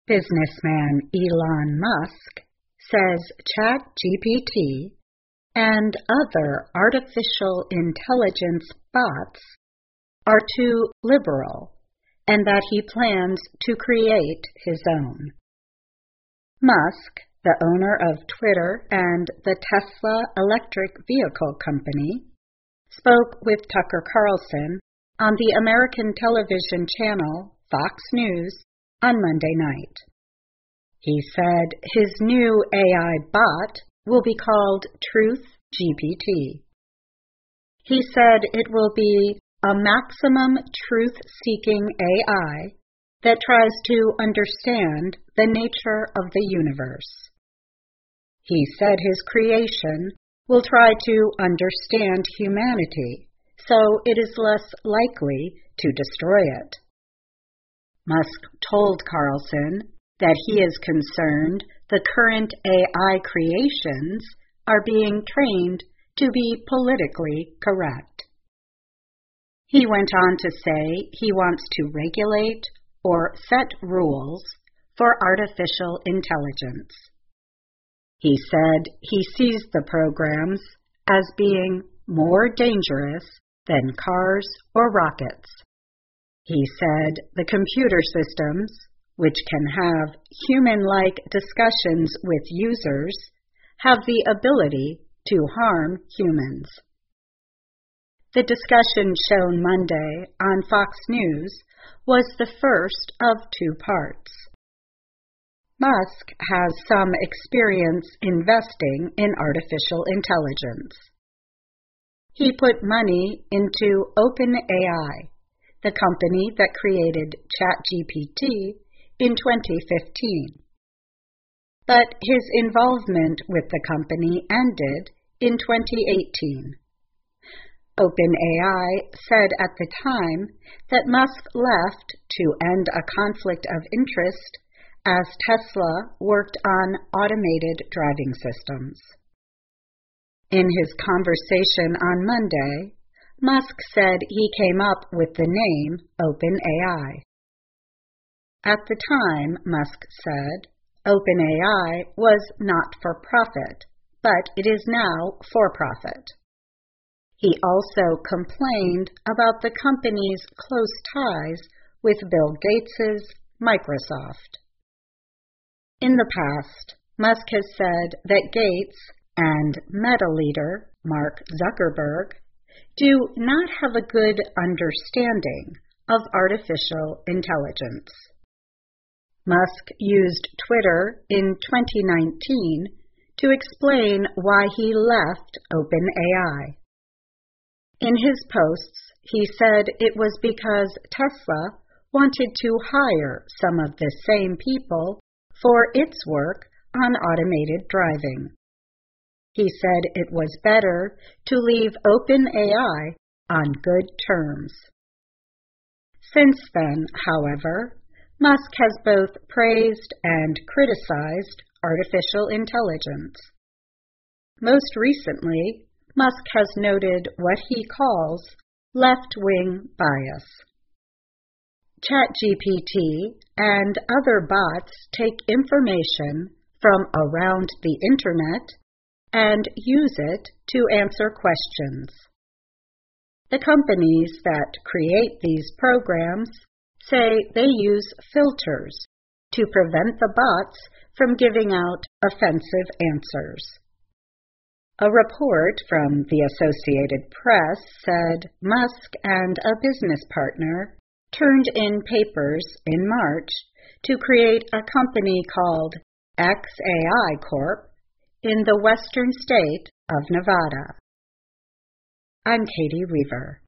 Businessman Elon Musk says ChatGPT and other artificial intelligence bots are too liberal and that he plans to create his own. Musk, the owner of Twitter and the Tesla electric vehicle company, spoke with Tucker Carlson on the American television channel Fox News on Monday night. He said his new AI bot will be called Truth GPT. He said it will be a maximum truth-seeking AI that tries to understand the nature of the universe. He said his creation will try to understand humanity, so it is less likely to destroy it. Musk told Carlson that he is concerned the current AI creations are being trained to be politically correct. He went on to say he wants to regulate or set rules for artificial intelligence. He said he sees the programs as being more dangerous than cars or rockets. He said the computer systems, which can have human-like discussions with users, have the ability to harm humans. The discussion shown Monday on Fox News was the first of two parts. Musk has some experience investing in artificial intelligence. He put money into OpenAI, the company that created ChatGPT, in 2015. But his involvement with the company ended in 2018. OpenAI said at the time that Musk left to end a conflict of interest as Tesla worked on automated driving systems. In his conversation on Monday, Musk said he came up with the name OpenAI. At the time, Musk said, OpenAI was not for profit, but it is now for profit. He also complained about the company's close ties with Bill Gates's Microsoft. In the past, Musk has said that Gates and Meta leader Mark Zuckerberg do not have a good understanding of artificial intelligence. Musk used Twitter in 2019 to explain why he left OpenAI. In his posts, he said it was because Tesla wanted to hire some of the same people for its work on automated driving. He said it was better to leave OpenAI on good terms. Since then, however, Musk has both praised and criticized artificial intelligence. Most recently, Musk has noted what he calls left-wing bias. ChatGPT and other bots take information from around the Internet and use it to answer questions. The companies that create these programs say they use filters to prevent the bots from giving out offensive answers. A report from the Associated Press said Musk and a business partner turned in papers in March to create a company called xAI Corp in the western state of Nevada. I'm Katie Weaver.